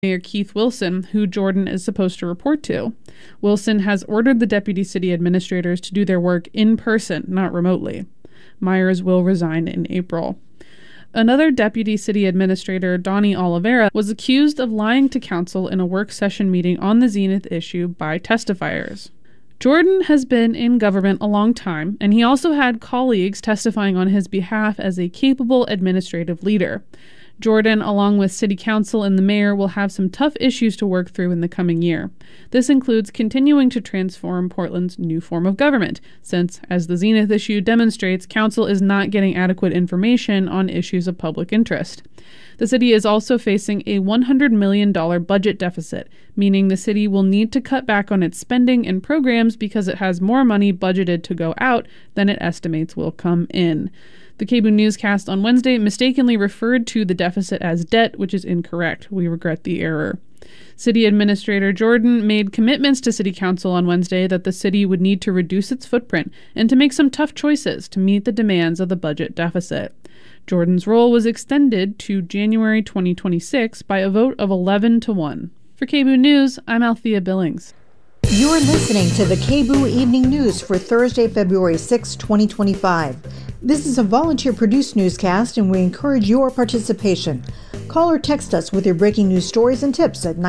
Mayor Keith Wilson, who Jordan is supposed to report to. Wilson has ordered the deputy city administrators to do their work in person, not remotely. Myers will resign in April. Another deputy city administrator, Donnie Oliveira, was accused of lying to council in a work session meeting on the Zenith issue by testifiers. Jordan has been in government a long time, and he also had colleagues testifying on his behalf as a capable administrative leader. Jordan, along with city council and the mayor, will have some tough issues to work through in the coming year. This includes continuing to transform Portland's new form of government, since, as the Zenith issue demonstrates, council is not getting adequate information on issues of public interest. The city is also facing a $100 million budget deficit, meaning the city will need to cut back on its spending and programs because it has more money budgeted to go out than it estimates will come in. The KBOO newscast on Wednesday mistakenly referred to the deficit as debt, which is incorrect. We regret the error. City Administrator Jordan made commitments to City Council on Wednesday that the city would need to reduce its footprint and to make some tough choices to meet the demands of the budget deficit. Jordan's role was extended to January 2026 by a vote of 11-1. For KBOO News, I'm Althea Billings. You're listening to the KBOO Evening News for Thursday, February 6, 2025. This is a volunteer-produced newscast, and we encourage your participation. Call or text us with your breaking news stories and tips at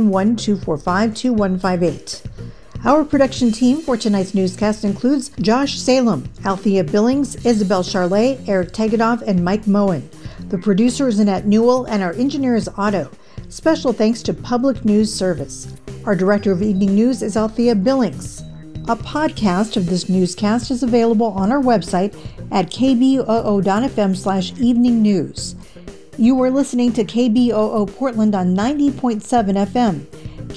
971-245-2158. Our production team for tonight's newscast includes Josh Salem, Althea Billings, Isabel Charlet, Eric Tegedoff, and Mike Moen. The producer is Annette Newell, and our engineer is Otto. Special thanks to Public News Service. Our director of evening news is Althea Billings. A podcast of this newscast is available on our website at kboo.fm/evening news. You are listening to KBOO Portland on 90.7 FM,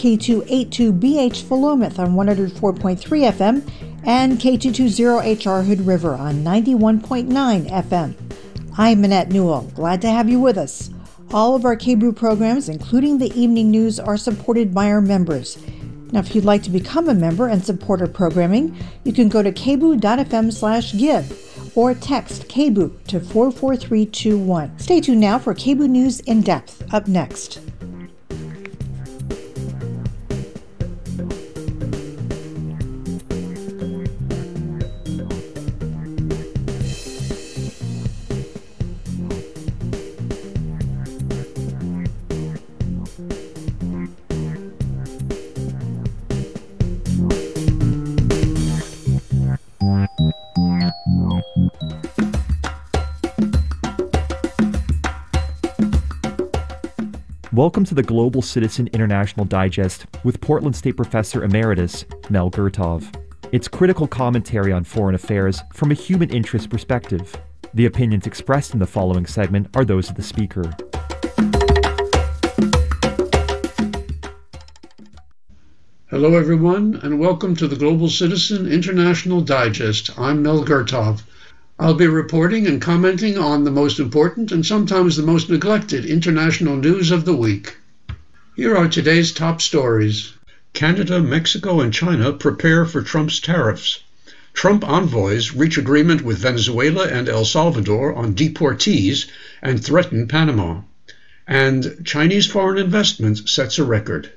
K282BH Philomath on 104.3 FM, and K220HR Hood River on 91.9 FM. I'm Annette Newell. Glad to have you with us. All of our KBOO programs, including the evening news, are supported by our members. Now, if you'd like to become a member and support our programming, you can go to kboo.fm/give or text KBOO to 44321. Stay tuned now for KBOO News in Depth, up next. Welcome to the Global Citizen International Digest with Portland State Professor Emeritus Mel Gertov. It's critical commentary on foreign affairs from a human interest perspective. The opinions expressed in the following segment are those of the speaker. Hello everyone, and welcome to the Global Citizen International Digest. I'm Mel Gertov. I'll be reporting and commenting on the most important and sometimes the most neglected international news of the week. Here are today's top stories. Canada, Mexico, and China prepare for Trump's tariffs. Trump envoys reach agreement with Venezuela and El Salvador on deportees and threaten Panama. And Chinese foreign investment sets a record.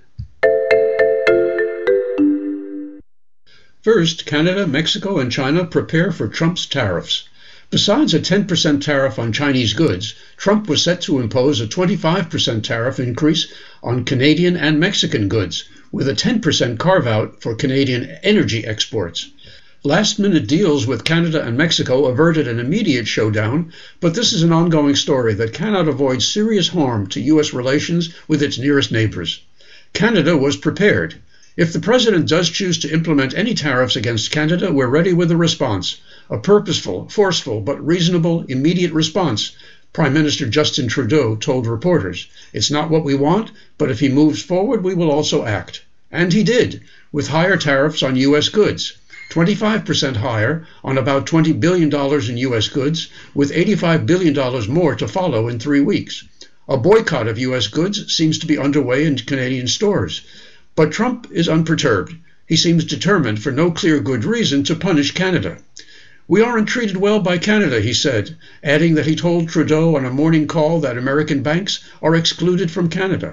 First, Canada, Mexico, and China prepare for Trump's tariffs. Besides a 10% tariff on Chinese goods, Trump was set to impose a 25% tariff increase on Canadian and Mexican goods, with a 10% carve-out for Canadian energy exports. Last-minute deals with Canada and Mexico averted an immediate showdown, but this is an ongoing story that cannot avoid serious harm to U.S. relations with its nearest neighbors. Canada was prepared. If the president does choose to implement any tariffs against Canada, we're ready with a response. A purposeful, forceful, but reasonable, immediate response, Prime Minister Justin Trudeau told reporters. It's not what we want, but if he moves forward, we will also act. And he did, with higher tariffs on U.S. goods. 25% higher on about $20 billion in U.S. goods, with $85 billion more to follow in 3 weeks. A boycott of U.S. goods seems to be underway in Canadian stores. But Trump is unperturbed. He seems determined, for no clear good reason, to punish Canada. We aren't treated well by Canada, he said, adding that he told Trudeau on a morning call that American banks are excluded from Canada.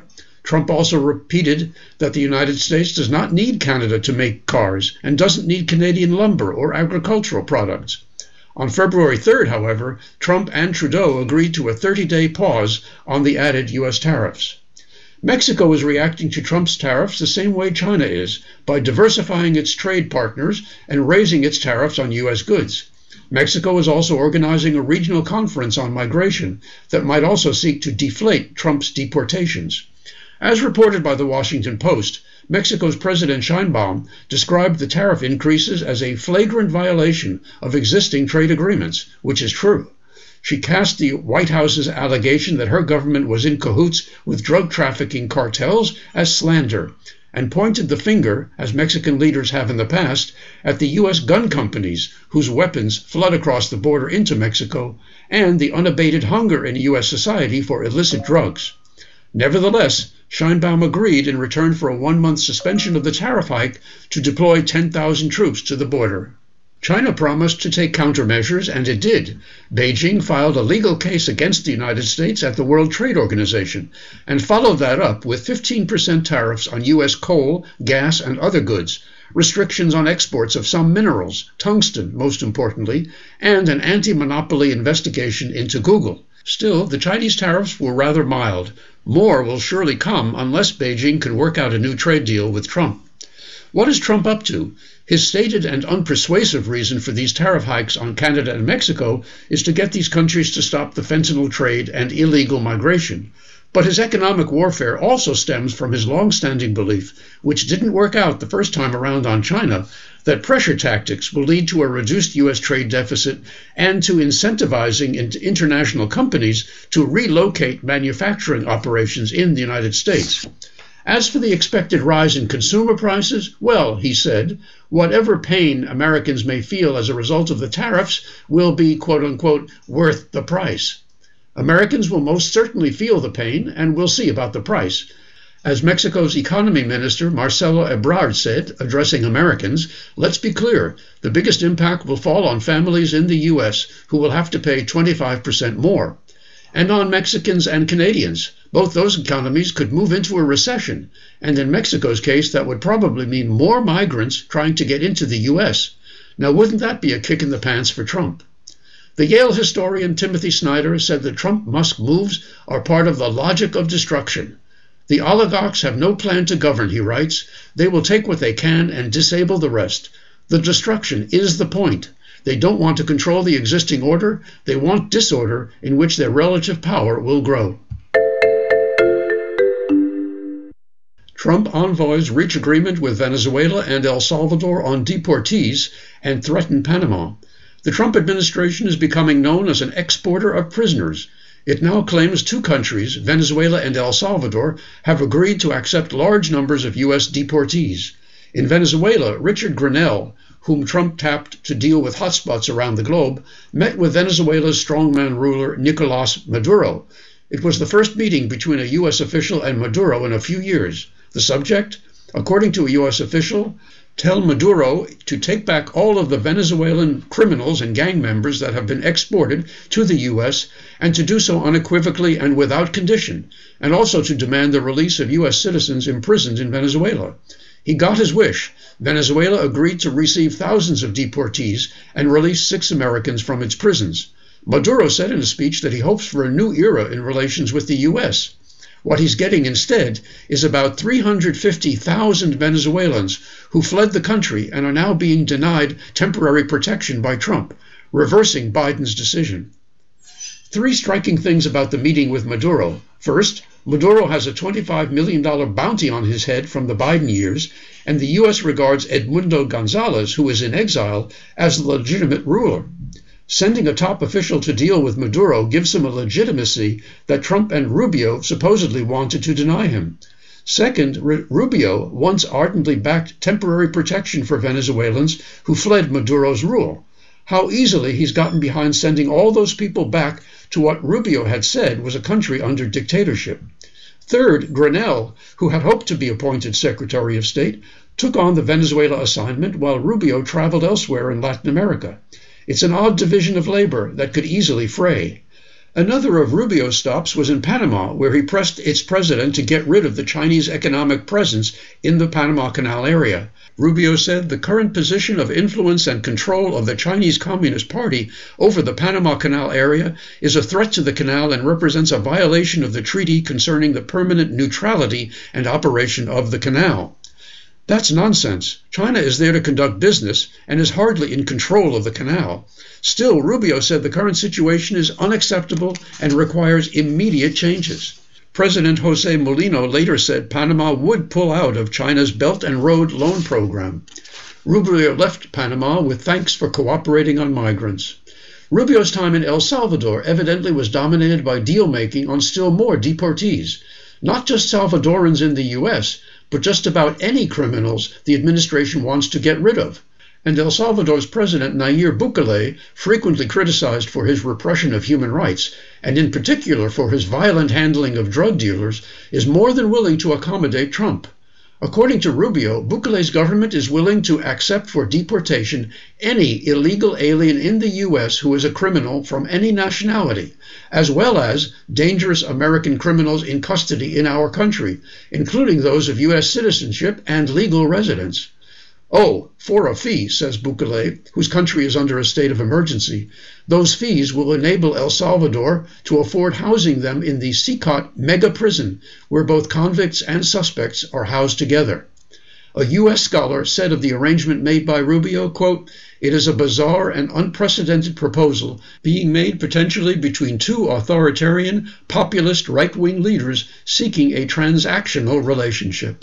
Trump also repeated that the United States does not need Canada to make cars and doesn't need Canadian lumber or agricultural products. On February 3rd, however, Trump and Trudeau agreed to a 30-day pause on the added U.S. tariffs. Mexico is reacting to Trump's tariffs the same way China is, by diversifying its trade partners and raising its tariffs on U.S. goods. Mexico is also organizing a regional conference on migration that might also seek to deflate Trump's deportations. As reported by the Washington Post, Mexico's President Sheinbaum described the tariff increases as a flagrant violation of existing trade agreements, which is true. She cast the White House's allegation that her government was in cahoots with drug trafficking cartels as slander, and pointed the finger, as Mexican leaders have in the past, at the U.S. gun companies whose weapons flood across the border into Mexico, and the unabated hunger in U.S. society for illicit drugs. Nevertheless, Sheinbaum agreed in return for a 1-month suspension of the tariff hike to deploy 10,000 troops to the border. China promised to take countermeasures, and it did. Beijing filed a legal case against the United States at the World Trade Organization and followed that up with 15% tariffs on U.S. coal, gas, and other goods, restrictions on exports of some minerals, tungsten most importantly, and an anti-monopoly investigation into Google. Still, the Chinese tariffs were rather mild. More will surely come unless Beijing can work out a new trade deal with Trump. What is Trump up to? His stated and unpersuasive reason for these tariff hikes on Canada and Mexico is to get these countries to stop the fentanyl trade and illegal migration. But his economic warfare also stems from his long-standing belief, which didn't work out the first time around on China, that pressure tactics will lead to a reduced U.S. trade deficit and to incentivizing international companies to relocate manufacturing operations in the United States. As for the expected rise in consumer prices, well, he said, whatever pain Americans may feel as a result of the tariffs will be, quote-unquote, worth the price. Americans will most certainly feel the pain, and we'll see about the price. As Mexico's economy minister, Marcelo Ebrard, said, addressing Americans, let's be clear, the biggest impact will fall on families in the U.S. who will have to pay 25% more. And on Mexicans and Canadians. Both those economies could move into a recession, and in Mexico's case, that would probably mean more migrants trying to get into the U.S. Now, wouldn't that be a kick in the pants for Trump? The Yale historian Timothy Snyder said the Trump-Musk moves are part of the logic of destruction. The oligarchs have no plan to govern, he writes. They will take what they can and disable the rest. The destruction is the point. They don't want to control the existing order. They want disorder in which their relative power will grow. Trump envoys reach agreement with Venezuela and El Salvador on deportees and threaten Panama. The Trump administration is becoming known as an exporter of prisoners. It now claims 2 countries, Venezuela and El Salvador, have agreed to accept large numbers of U.S. deportees. In Venezuela, Richard Grenell, whom Trump tapped to deal with hotspots around the globe, met with Venezuela's strongman ruler Nicolás Maduro. It was the first meeting between a U.S. official and Maduro in a few years. The subject? According to a U.S. official, tell Maduro to take back all of the Venezuelan criminals and gang members that have been exported to the U.S. and to do so unequivocally and without condition, and also to demand the release of U.S. citizens imprisoned in Venezuela. He got his wish. Venezuela agreed to receive thousands of deportees and release 6 Americans from its prisons. Maduro said in a speech that he hopes for a new era in relations with the U.S. What he's getting instead is about 350,000 Venezuelans who fled the country and are now being denied temporary protection by Trump, reversing Biden's decision. 3 striking things about the meeting with Maduro. First, Maduro has a $25 million bounty on his head from the Biden years, and the U.S. regards Edmundo Gonzalez, who is in exile, as the legitimate ruler. Sending a top official to deal with Maduro gives him a legitimacy that Trump and Rubio supposedly wanted to deny him. Second, Rubio once ardently backed temporary protection for Venezuelans who fled Maduro's rule. How easily he's gotten behind sending all those people back to what Rubio had said was a country under dictatorship. Third, Grenell, who had hoped to be appointed Secretary of State, took on the Venezuela assignment while Rubio traveled elsewhere in Latin America. It's an odd division of labor that could easily fray. Another of Rubio's stops was in Panama, where he pressed its president to get rid of the Chinese economic presence in the Panama Canal area. Rubio said the current position of influence and control of the Chinese Communist Party over the Panama Canal area is a threat to the canal and represents a violation of the treaty concerning the permanent neutrality and operation of the canal. That's nonsense. China is there to conduct business and is hardly in control of the canal. Still, Rubio said the current situation is unacceptable and requires immediate changes. President Jose Mulino later said Panama would pull out of China's Belt and Road Loan Program. Rubio left Panama with thanks for cooperating on migrants. Rubio's time in El Salvador evidently was dominated by deal-making on still more deportees, not just Salvadorans in the U.S., but just about any criminals the administration wants to get rid of. And El Salvador's President Nayib Bukele, frequently criticized for his repression of human rights, and in particular for his violent handling of drug dealers, is more than willing to accommodate Trump. According to Rubio, Bukele's government is willing to accept for deportation any illegal alien in the U.S. who is a criminal from any nationality, as well as dangerous American criminals in custody in our country, including those of U.S. citizenship and legal residence. Oh, for a fee, says Bukele, whose country is under a state of emergency. Those fees will enable El Salvador to afford housing them in the CICOT mega prison, where both convicts and suspects are housed together. A U.S. scholar said of the arrangement made by Rubio, quote, "It is a bizarre and unprecedented proposal being made potentially between two authoritarian, populist right-wing leaders seeking a transactional relationship."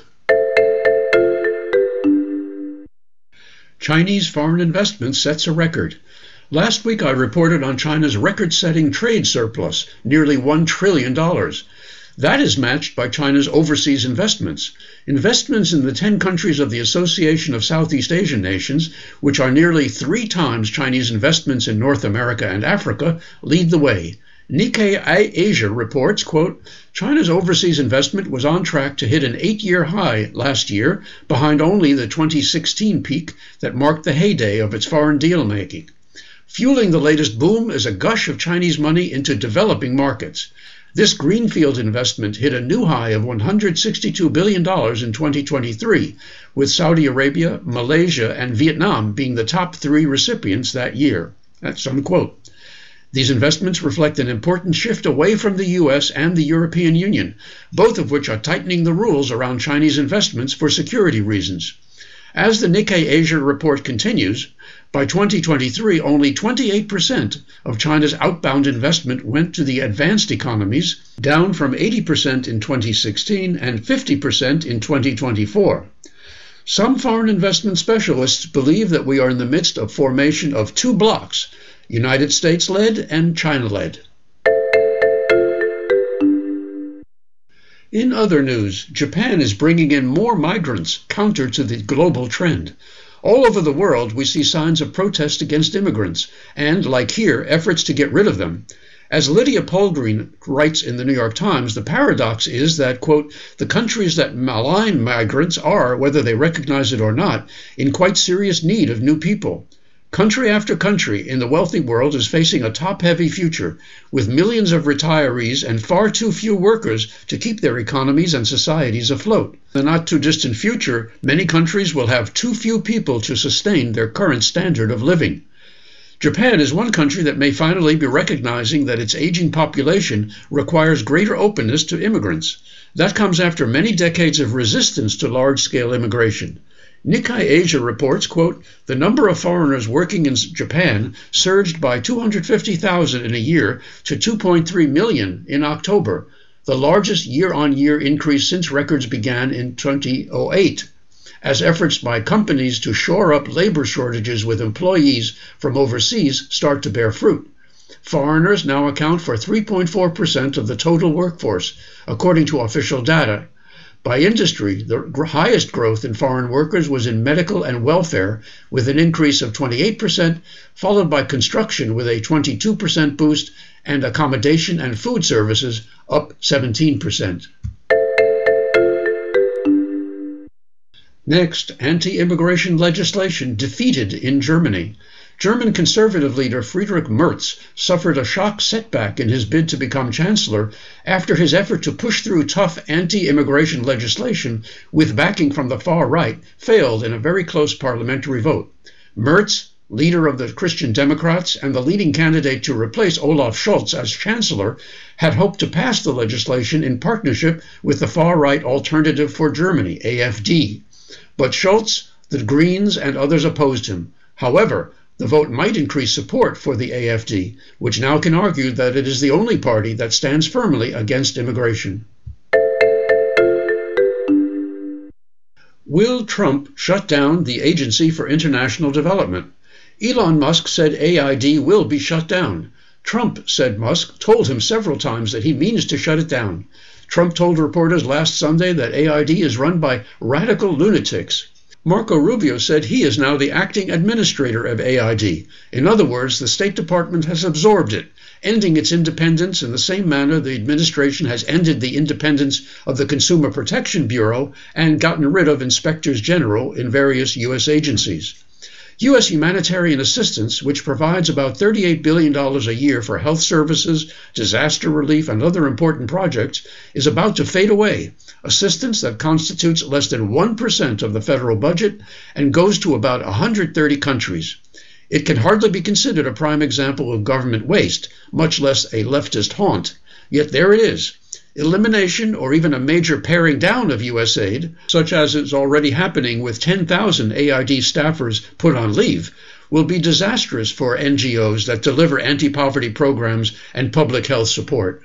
Chinese foreign investment sets a record. Last week I reported on China's record-setting trade surplus, nearly $1 trillion. That is matched by China's overseas investments. Investments in the 10 countries of the Association of Southeast Asian Nations, which are nearly 3 times Chinese investments in North America and Africa, lead the way. Nikkei Asia reports, quote, China's overseas investment was on track to hit an 8-year high last year, behind only the 2016 peak that marked the heyday of its foreign deal-making. Fueling the latest boom is a gush of Chinese money into developing markets. This greenfield investment hit a new high of $162 billion in 2023, with Saudi Arabia, Malaysia, and Vietnam being the top 3 recipients that year. That's unquote. These investments reflect an important shift away from the U.S. and the European Union, both of which are tightening the rules around Chinese investments for security reasons. As the Nikkei Asia report continues, by 2023, only 28% of China's outbound investment went to the advanced economies, down from 80% in 2016 and 50% in 2024. Some foreign investment specialists believe that we are in the midst of formation of 2 blocks, United States-led and China-led. In other news, Japan is bringing in more migrants, counter to the global trend. All over the world, we see signs of protest against immigrants, and, like here, efforts to get rid of them. As Lydia Polgreen writes in the New York Times, the paradox is that, quote, the countries that malign migrants are, whether they recognize it or not, in quite serious need of new people. Country after country in the wealthy world is facing a top-heavy future, with millions of retirees and far too few workers to keep their economies and societies afloat. In the not-too-distant future, many countries will have too few people to sustain their current standard of living. Japan is one country that may finally be recognizing that its aging population requires greater openness to immigrants. That comes after many decades of resistance to large-scale immigration. Nikkei Asia reports, quote, the number of foreigners working in Japan surged by 250,000 in a year to 2.3 million in October, the largest year-on-year increase since records began in 2008, as efforts by companies to shore up labor shortages with employees from overseas start to bear fruit. Foreigners now account for 3.4% of the total workforce, according to official data. By industry, the highest growth in foreign workers was in medical and welfare, with an increase of 28%, followed by construction with a 22% boost, and accommodation and food services up 17%. Next, anti-immigration legislation defeated in Germany. German conservative leader Friedrich Merz suffered a shock setback in his bid to become chancellor after his effort to push through tough anti-immigration legislation with backing from the far right failed in a very close parliamentary vote. Merz, leader of the Christian Democrats and the leading candidate to replace Olaf Scholz as chancellor, had hoped to pass the legislation in partnership with the far-right Alternative for Germany, AfD. But Scholz, the Greens, and others opposed him. However, the vote might increase support for the AfD, which now can argue that it is the only party that stands firmly against immigration. Will Trump shut down the Agency for International Development? Elon Musk said AID will be shut down. Trump, said Musk, told him several times that he means to shut it down. Trump told reporters last Sunday that AID is run by radical lunatics. Marco Rubio said he is now the acting administrator of AID. In other words, the State Department has absorbed it, ending its independence in the same manner the administration has ended the independence of the Consumer Protection Bureau and gotten rid of inspectors general in various U.S. agencies. U.S. humanitarian assistance, which provides about $38 billion a year for health services, disaster relief, and other important projects, is about to fade away. Assistance that constitutes less than 1% of the federal budget and goes to about 130 countries. It can hardly be considered a prime example of government waste, much less a leftist haunt. Yet there it is. Elimination or even a major paring down of U.S. aid, such as is already happening with 10,000 AID staffers put on leave, will be disastrous for NGOs that deliver anti-poverty programs and public health support.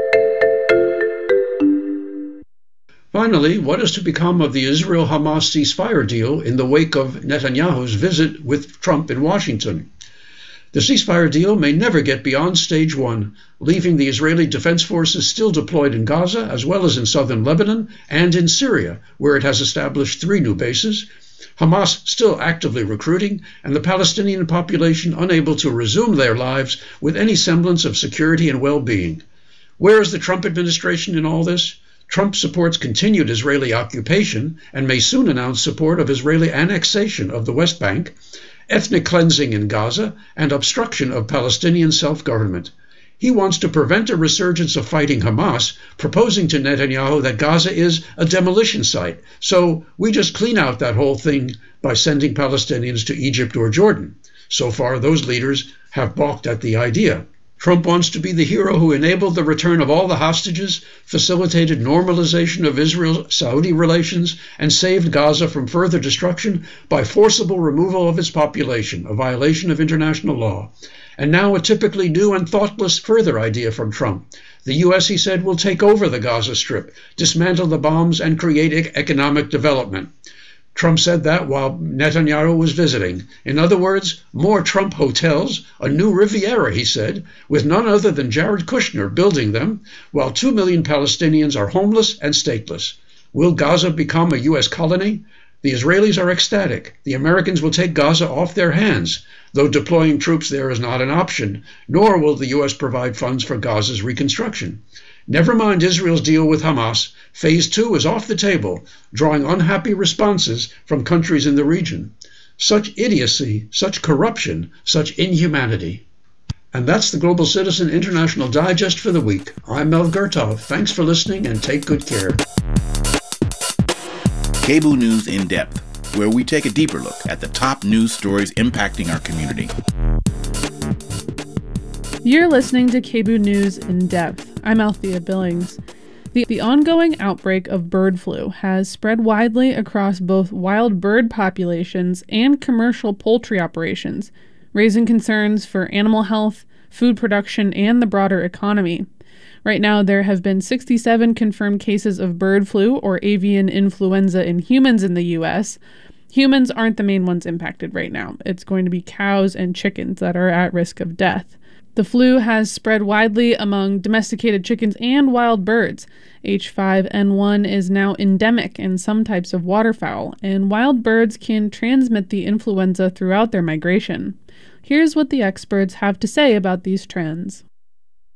Finally, what is to become of the Israel-Hamas ceasefire deal in the wake of Netanyahu's visit with Trump in Washington? The ceasefire deal may never get beyond stage one, leaving the Israeli Defense Forces still deployed in Gaza, as well as in southern Lebanon and in Syria, where it has established 3 new bases, Hamas still actively recruiting, and the Palestinian population unable to resume their lives with any semblance of security and well-being. Where is the Trump administration in all this? Trump supports continued Israeli occupation and may soon announce support of Israeli annexation of the West Bank, ethnic cleansing in Gaza, and obstruction of Palestinian self-government. He wants to prevent a resurgence of fighting Hamas, proposing to Netanyahu that Gaza is a demolition site, so we just clean out that whole thing by sending Palestinians to Egypt or Jordan. So far, those leaders have balked at the idea. Trump wants to be the hero who enabled the return of all the hostages, facilitated normalization of Israel-Saudi relations, and saved Gaza from further destruction by forcible removal of its population, a violation of international law. And now a typically new and thoughtless further idea from Trump. The U.S., he said, will take over the Gaza Strip, dismantle the bombs, and create economic development. Trump said that while Netanyahu was visiting. In other words, more Trump hotels, a new Riviera, he said, with none other than Jared Kushner building them, while 2 million Palestinians are homeless and stateless. Will Gaza become a U.S. colony? The Israelis are ecstatic. The Americans will take Gaza off their hands, though deploying troops there is not an option, nor will the U.S. provide funds for Gaza's reconstruction. Never mind Israel's deal with Hamas, Phase 2 is off the table, drawing unhappy responses from countries in the region. Such idiocy, such corruption, such inhumanity. And that's the Global Citizen International Digest for the week. I'm Mel Gertov. Thanks for listening and take good care. KBOO News in Depth, where we take a deeper look at the top news stories impacting our community. You're listening to KBOO News in Depth. I'm Althea Billings. The ongoing outbreak of bird flu has spread widely across both wild bird populations and commercial poultry operations, raising concerns for animal health, food production, and the broader economy. Right now, there have been 67 confirmed cases of bird flu or avian influenza in humans in the U.S. Humans aren't the main ones impacted right now. It's going to be cows and chickens that are at risk of death. The flu has spread widely among domesticated chickens and wild birds. H5N1 is now endemic in some types of waterfowl, and wild birds can transmit the influenza throughout their migration. Here's what the experts have to say about these trends.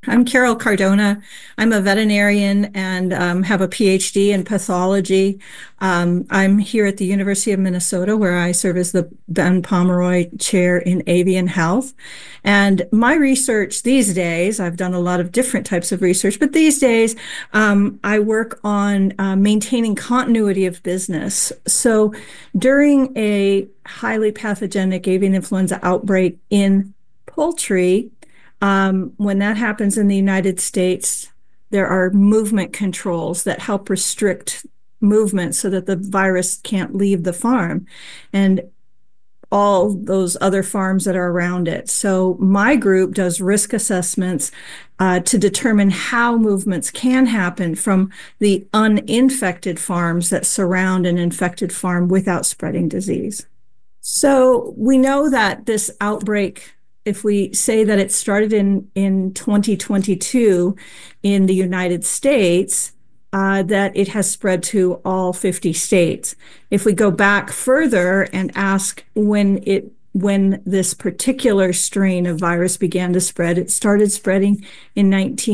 I'm Carol Cardona. I'm a veterinarian and have a PhD in pathology. I'm here at the University of Minnesota, where I serve as the Ben Pomeroy Chair in Avian Health. And my research these days, I've done a lot of different types of research, but these days I work on maintaining continuity of business. So during a highly pathogenic avian influenza outbreak in poultry, when that happens in the United States, there are movement controls that help restrict movement so that the virus can't leave the farm and all those other farms that are around it. So my group does risk assessments to determine how movements can happen from the uninfected farms that surround an infected farm without spreading disease. So we know that this outbreak, if we say that it started in 2022 in the United States, that it has spread to all 50 states. If we go back further and ask when this particular strain of virus began to spread, it started spreading in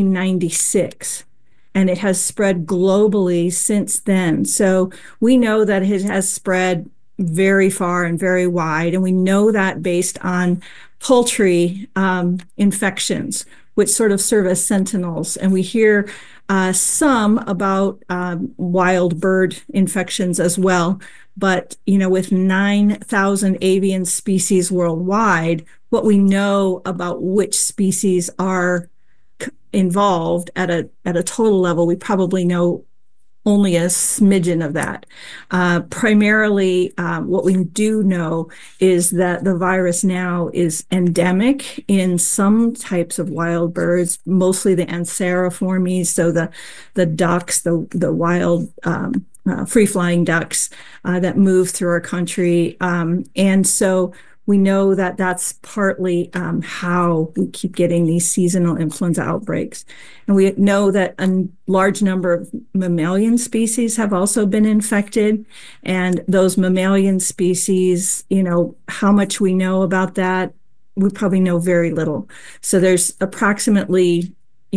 1996. And it has spread globally since then. So we know that it has spread very far and very wide. And we know that based on poultry infections, which sort of serve as sentinels. And we hear some about wild bird infections as well. But, with 9,000 avian species worldwide, what we know about which species are involved at a total level, we probably know only a smidgen of that. Primarily, what we do know is that the virus now is endemic in some types of wild birds, mostly the Anseriformes, so the ducks, the wild free-flying ducks that move through our country. And so we know that that's partly how we keep getting these seasonal influenza outbreaks. And we know that a large number of mammalian species have also been infected. And those mammalian species, how much we know about that, we probably know very little. So there's approximately,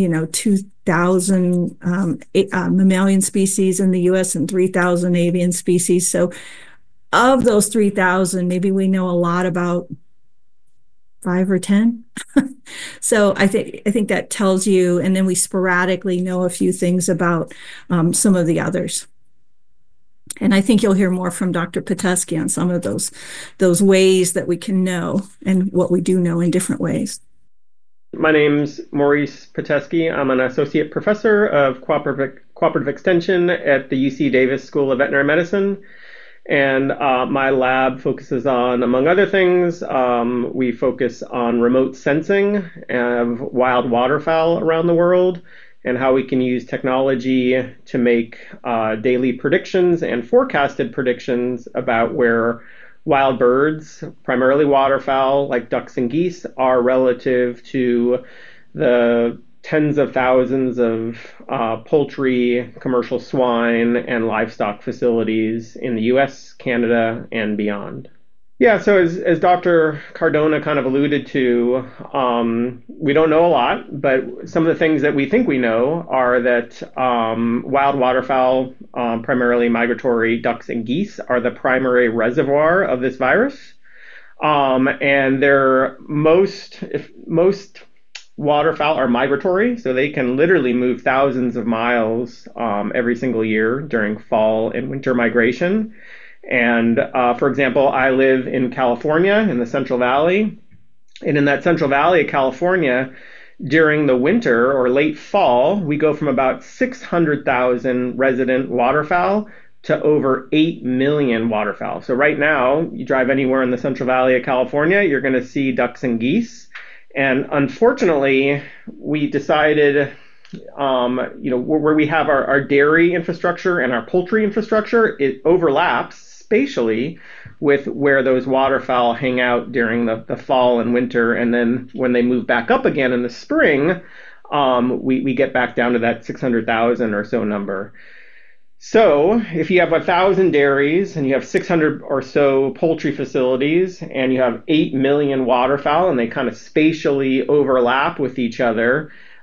2,000 mammalian species in the U.S. and 3,000 avian species. So of those 3,000, maybe we know a lot about 5 or 10. So I think that tells you, and then we sporadically know a few things about some of the others. And I think you'll hear more from Dr. Pitesky on some of those ways that we can know and what we do know in different ways. My name's Maurice Pitesky. I'm an associate professor of cooperative extension at the UC Davis School of Veterinary Medicine. And my lab focuses on, among other things, we focus on remote sensing of wild waterfowl around the world and how we can use technology to make daily predictions and forecasted predictions about where wild birds, primarily waterfowl like ducks and geese, are relative to the tens of thousands of poultry, commercial swine, and livestock facilities in the US, Canada, and beyond. Yeah, so as Dr. Cardona kind of alluded to, we don't know a lot, but some of the things that we think we know are that wild waterfowl, primarily migratory ducks and geese, are the primary reservoir of this virus. And most waterfowl are migratory, so they can literally move thousands of miles every single year during fall and winter migration. And for example, I live in California in the Central Valley. And in that Central Valley of California, during the winter or late fall, we go from about 600,000 resident waterfowl to over 8 million waterfowl. So right now, you drive anywhere in the Central Valley of California, you're going to see ducks and geese. And unfortunately, we decided, where we have our dairy infrastructure and our poultry infrastructure, it overlaps spatially with where those waterfowl hang out during the fall and winter. And then when they move back up again in the spring, we get back down to that 600,000 or so number. So if you have 1,000 dairies and you have 600 or so poultry facilities and you have 8 million waterfowl and they kind of spatially overlap with each other,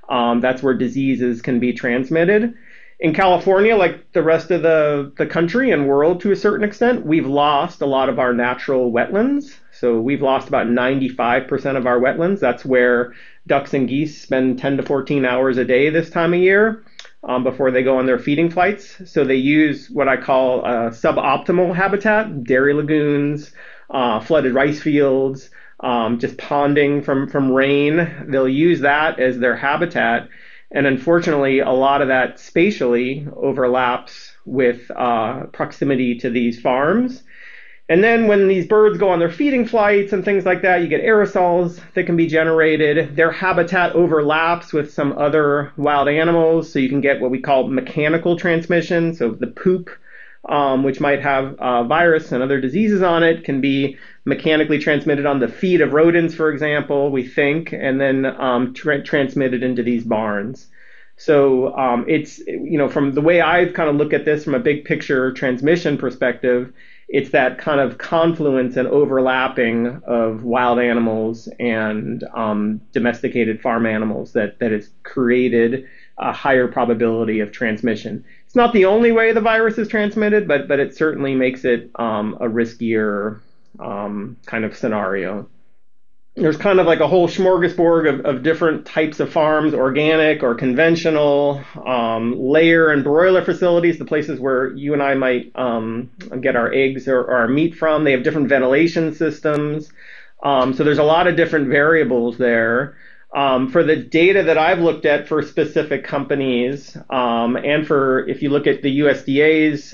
That's where diseases can be transmitted. In California, like the rest of the country and world to a certain extent, we've lost a lot of our natural wetlands. So we've lost about 95% of our wetlands. That's where ducks and geese spend 10 to 14 hours a day this time of year before they go on their feeding flights. So they use what I call suboptimal habitat, dairy lagoons, flooded rice fields, just ponding from rain. They'll use that as their habitat. And unfortunately, a lot of that spatially overlaps with proximity to these farms. And then when these birds go on their feeding flights and things like that, you get aerosols that can be generated. Their habitat overlaps with some other wild animals, so you can get what we call mechanical transmission. So the poop, which might have virus and other diseases on it, can be mechanically transmitted on the feet of rodents, for example, we think, and then transmitted into these barns. So it's, from the way I kind of look at this from a big picture transmission perspective, it's that kind of confluence and overlapping of wild animals and domesticated farm animals that has created a higher probability of transmission. It's not the only way the virus is transmitted, but it certainly makes it a riskier kind of scenario. There's kind of like a whole smorgasbord of different types of farms, organic or conventional, layer and broiler facilities, the places where you and I might get our eggs or our meat from. They have different ventilation systems. So there's a lot of different variables there. For the data that I've looked at for specific companies, and for if you look at the USDA's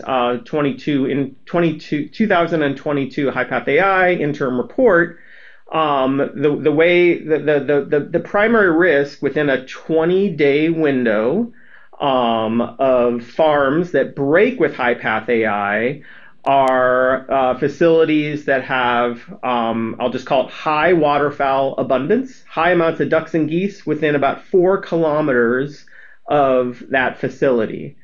2022 HiPathAI interim report, the way the primary risk within a 20-day window of farms that break with HiPathAI are facilities that have, I'll just call it high waterfowl abundance, high amounts of ducks and geese within about 4 kilometers of that facility.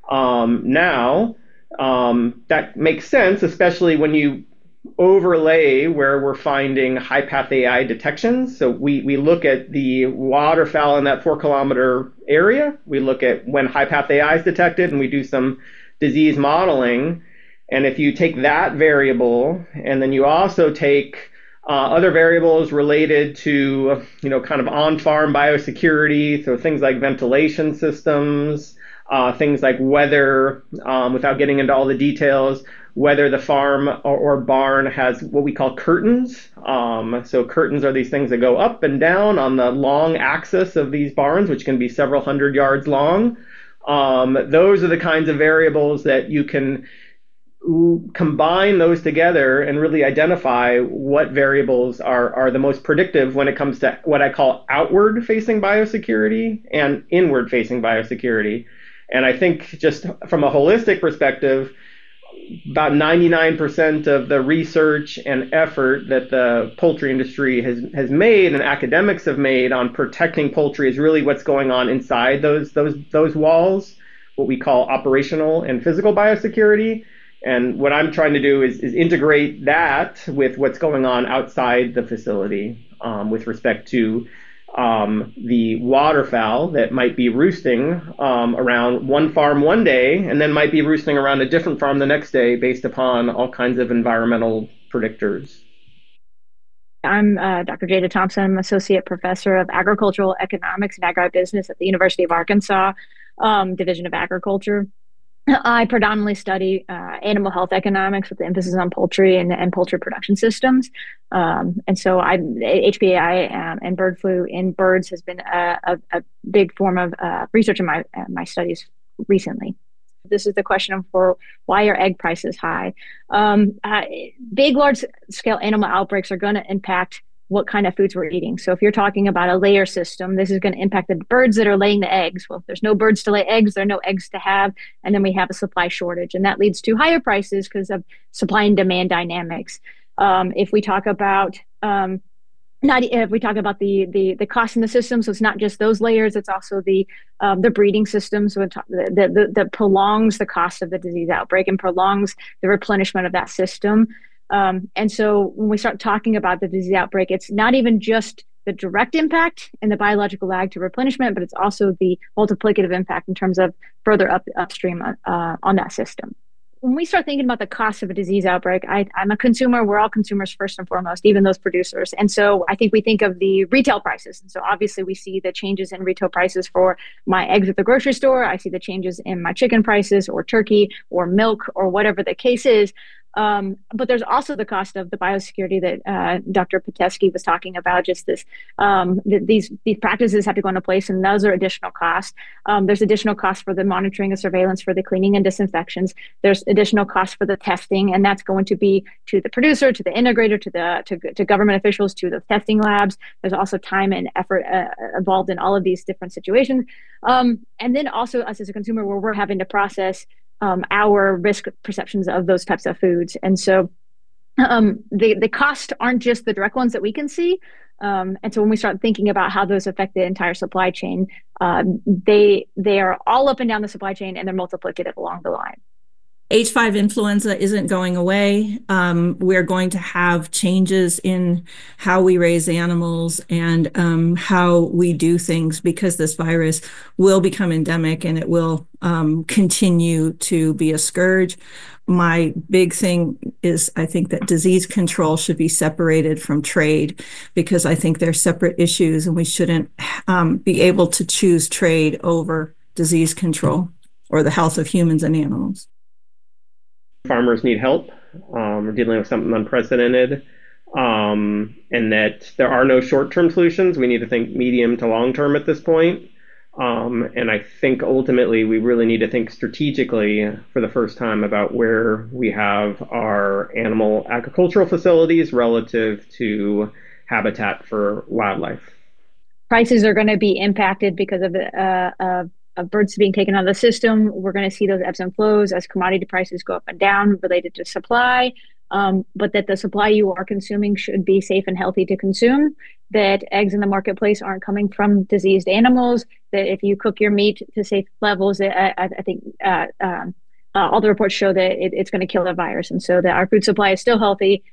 Now, that makes sense, especially when you overlay where we're finding HiPathAI detections. So we look at the waterfowl in that 4 kilometer area. We look at when HiPathAI is detected, and we do some disease modeling. And if you take that variable, and then you also take other variables related to, kind of on-farm biosecurity, so things like ventilation systems, things like weather, without getting into all the details, whether the farm or barn has what we call curtains. So curtains are these things that go up and down on the long axis of these barns, which can be several hundred yards long. Those are the kinds of variables that you can combine those together and really identify what variables are the most predictive when it comes to what I call outward-facing biosecurity and inward-facing biosecurity. And I think just from a holistic perspective, about 99% of the research and effort that the poultry industry has made and academics have made on protecting poultry is really what's going on inside those walls, what we call operational and physical biosecurity. And what I'm trying to do is integrate that with what's going on outside the facility with respect to the waterfowl that might be roosting around one farm one day and then might be roosting around a different farm the next day based upon all kinds of environmental predictors. I'm Dr. Jada Thompson. I'm Associate Professor of Agricultural Economics and Agribusiness at the University of Arkansas, Division of Agriculture. I predominantly study animal health economics with the emphasis on poultry and poultry production systems. And so HPAI and bird flu in birds has been a big form of research in my studies recently. This is the question for why are egg prices high? Big, large-scale animal outbreaks are going to impact what kind of foods we're eating. So if you're talking about a layer system, this is going to impact the birds that are laying the eggs. Well, if there's no birds to lay eggs, there are no eggs to have, and then we have a supply shortage, and that leads to higher prices because of supply and demand dynamics. If we talk about the cost in the system, so it's not just those layers, it's also the breeding system, so that prolongs the cost of the disease outbreak and prolongs the replenishment of that system. And so when we start talking about the disease outbreak, it's not even just the direct impact and the biological lag to replenishment, but it's also the multiplicative impact in terms of further upstream on that system. When we start thinking about the cost of a disease outbreak, I'm a consumer. We're all consumers first and foremost, even those producers. And so I think we think of the retail prices. And so obviously we see the changes in retail prices for my eggs at the grocery store. I see the changes in my chicken prices or turkey or milk or whatever the case is. But there's also the cost of the biosecurity that Dr. Pitesky was talking about. Just this, these practices have to go into place, and those are additional costs. There's additional costs for the monitoring and surveillance, for the cleaning and disinfections. There's additional costs for the testing, and that's going to be to the producer, to the integrator, to government officials, to the testing labs. There's also time and effort involved in all of these different situations. And then also us as a consumer, where we're having to process our risk perceptions of those types of foods. And so the costs aren't just the direct ones that we can see. And so when we start thinking about how those affect the entire supply chain, they are all up and down the supply chain, and they're multiplicative along the line. H5 influenza isn't going away. We're going to have changes in how we raise animals and how we do things, because this virus will become endemic and it will continue to be a scourge. My big thing is I think that disease control should be separated from trade, because I think they're separate issues, and we shouldn't be able to choose trade over disease control or the health of humans and animals. Farmers need help. We're dealing with something unprecedented, and that there are no short-term solutions. We need to think medium to long-term at this point. And I think ultimately we really need to think strategically for the first time about where we have our animal agricultural facilities relative to habitat for wildlife. Prices are going to be impacted because of birds being taken out of the system. We're going to see those ebbs and flows as commodity prices go up and down related to supply, but that the supply you are consuming should be safe and healthy to consume, that eggs in the marketplace aren't coming from diseased animals, that if you cook your meat to safe levels, I think all the reports show that it's going to kill the virus, and so that our food supply is still healthy,